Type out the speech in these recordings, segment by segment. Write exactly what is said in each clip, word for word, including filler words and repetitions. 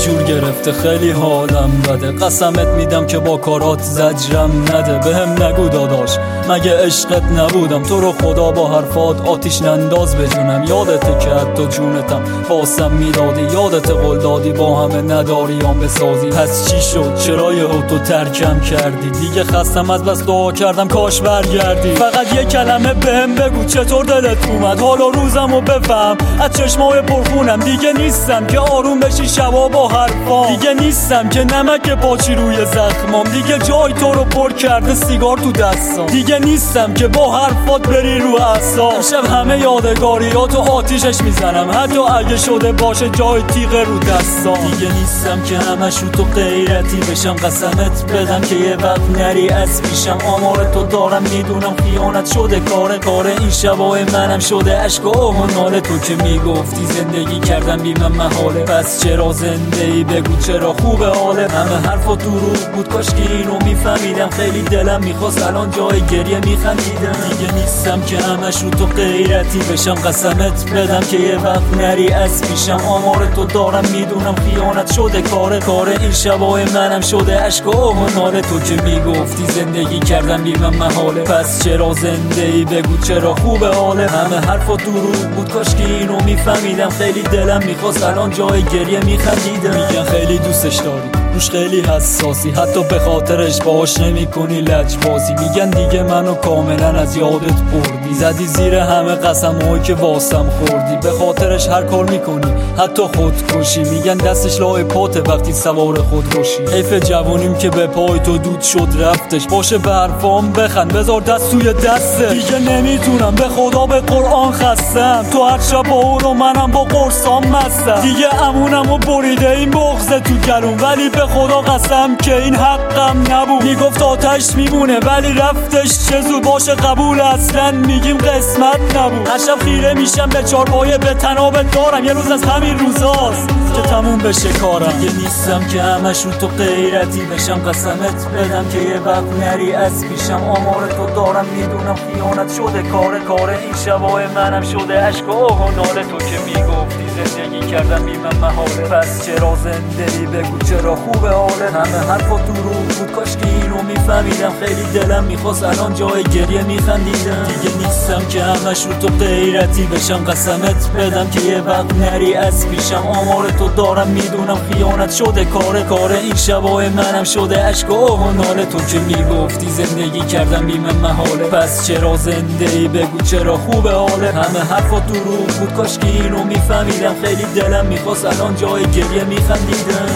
جور گرفته خیلی حالم بده. قسمت میدم که با کارات زجرم نده. بهم نگو داداش مگه عشقت نبودم؟ تو رو خدا با حرفات آتیش ننداز به جونم. یادته که حتی جونتم باسم میدادی، یادت قول دادی با همه نداریام بسازی. پس چی شد چرا یهو تو ترکم کردی؟ دیگه خستم از بس دعا کردم کاش برگردی. فقط یه کلمه بهم بگو چطور دلت اومد، حال و روزمو بفهم از چشمای پرخونم. دیگه نیستم که آروم بشی شبا با حرفام، دیگه نیستم که نمک پاچی روی زخمام. دیگه جای تو رو پر کرده سیگار تو دستام، دیگه نیستم که با حرفات بری رو اعصاب. امشب همه یادگاریاتو آتیشش میزنم، حتی اگه شده باشه جای تیغ رو دستام. دیگه نیستم که همش رو تو غیرتی بشم، قسمت بدم که یه وقت نری از پیشم. آمار تو دارم میدونم خیانت شده کاره کاره، این شبای منم شده عشق و آه و ناله. تو که میگفتی زندگی کردم بی من محاله، پس چرا زنده ای بگو چرا خوبه حاله؟ همه حرفا دروغ بود کاش که اینو میفهمیدم. خیلی دلم میخواست الان جای گریه میخندیدم. دیگه نیستم که همش رو تو غیرتی بشم، قسمت بدم که یه وقت نری از پیشم. آمار تو دارم میدونم خیانت شده کاره کاره، این شبای منم شده عشق و آه و ناله. تو که میگفتی زندگی کردم بی من محاله، پس چرا زنده ای بگو چرا خوبه حاله؟ همه حرفا دروغ بود کاش که اینو میفهمیدم. خیلی دلم میخواست الان جای گریه میخندیدم. میگن خیلی دوستش داری روش خیلی حساسی، حتی به خاطرش باهاش نمی کنی لجبازی. میگن دیگه منو کاملا از یادت بردی، زدی زیر همه قسم‌هایی که واسم خوردی. به خاطرش هر کار میکنی حتی خودکشی، میگن دستش لای پاته وقتی سوار خودکشی. حیف جوونیم که به پای تو دود شد رفتش، باشه به حرفام بخند بذار دست توی دسته. دیگه نمیتونم به خدا به قرآن خستم، تو هر شب با اون و منم با قرصام مستم. دیگه امونمو بریده این بغض تو گلوم، ولی به خدا قسم که این حقم نبود. میگفت آتش میمونه ولی رفتش چه زود، باشه قبول اصلا میگیم قسمت نبود. هر شب خیره میشم به چارپایه به تنابت دارم، یه روز از همین روزاست که تموم بشه کارم. دیگه نیستم که همش رو تو غیرتی بشم، قسمت بدم که یه وقت نری از پیشم. آمار تو دارم میدونم خیانت شده کاره کاره، این شبای منم شده عشق و آه و ناله. تو که میگفتی زندگی کردم بی من محاله، پس چرا زنده ای بگو چرا خوبه حاله؟ همه حرفا دروغ بود کاش که اینو میفهمیدم. خیلی دلم میخواست الان جای گریه میخندیدم. دیگه نیستم که همش رو تو غیرتی بشم، قسمت بدم که یه وقت نری از پیشم. آمار تو دارم میدونم خیانت شده کاره کاره، این شبای منم شده عشق و آه و ناله. تو که میگفتی زندگی کردم بی من محاله، پس چرا زنده ای بگو چرا خوبه حاله؟ همه حرفا دروغ بود کاش که اینو میفهمیدم. خیلی دلم میخواست الان جای گریه میخندیدم.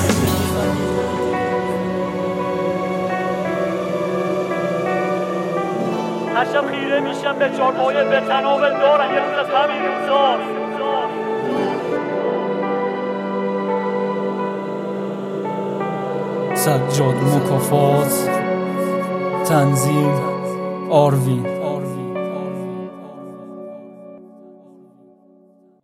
هر شب خیره میشم به چارپایه به تنابت دارم، یه روز از همین روزاست. سجاد مکافات، تنظیم آروین.